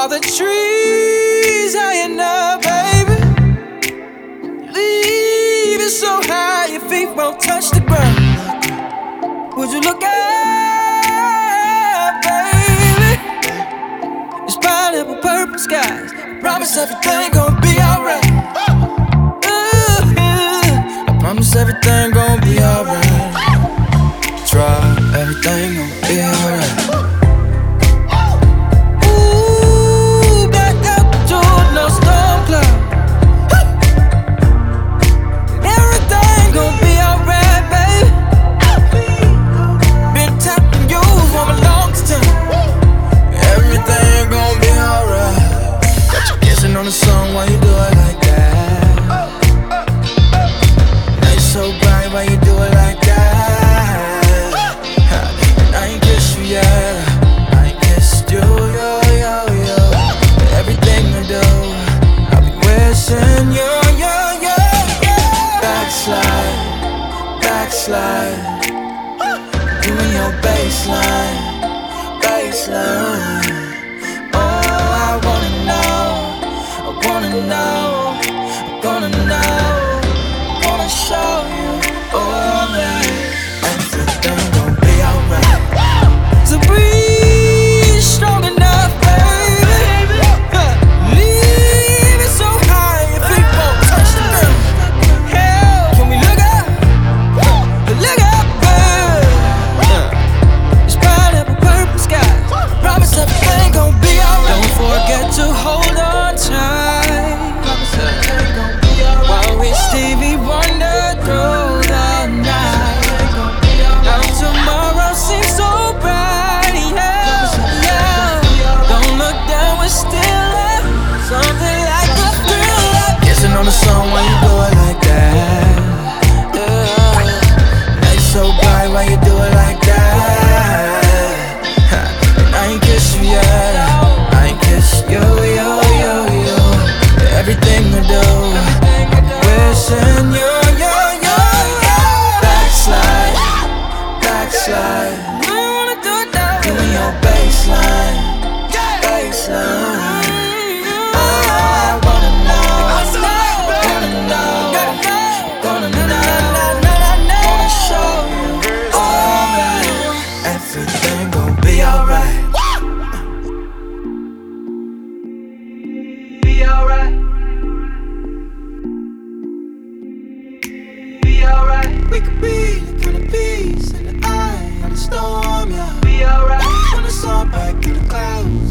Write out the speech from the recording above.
All the trees high enough, baby. Leave it so high your feet won't touch the ground. Would you look up, baby? It's pineapple purple skies. I promise everything gon' be alright. I promise everything gon' be alright. Try, everything gon' be alright. Ooh, black altitude, no storm cloud. Everything gon' be alright, baby. Been tapping you for a long time. Everything gon' be alright. Got you kissing on the song while you do it like that. Night so bright while you do it like that. And I ain't kissed you yet. I ain't kissed you, yo, yo, yo. Everything I do, I'll be wishing you, yo, yo, yo. Backslide, backslide. You and your baseline, baseline. Oh, I wanna know, I wanna know, I wanna know, I wanna show you, oh man, everything gon' be alright. The breeze strong enough, baby. Leave it so high your feet won't touch the ground. Hell, can we look up? Look up, baby. It's pineapple purple skies. Promise everything gon' be alright. Don't forget to hold on tight. Promise everything gon' be alright. While we Stevie Wonder through the night. Now tomorrow seems so bright, yeah, yeah. Don't look down, we're still up. Something like a thriller. Kissing on the song while you do it like that. Yeah. Night so bright while you do it like that. And I ain't kissed you yet. I ain't kissed you, yo, yo, yo. Everything I do, wishing you, yo, yo, yo. Backslide, backslide. You wanna do it now? You and your baseline, baseline. Oh, I wanna know, wanna know, wanna know, wanna show you, oh man, everything gon' be alright. Be alright. Be alright. We could be the kind of peace in the eye of the storm, yeah. Be alright. When it's all back in the clouds.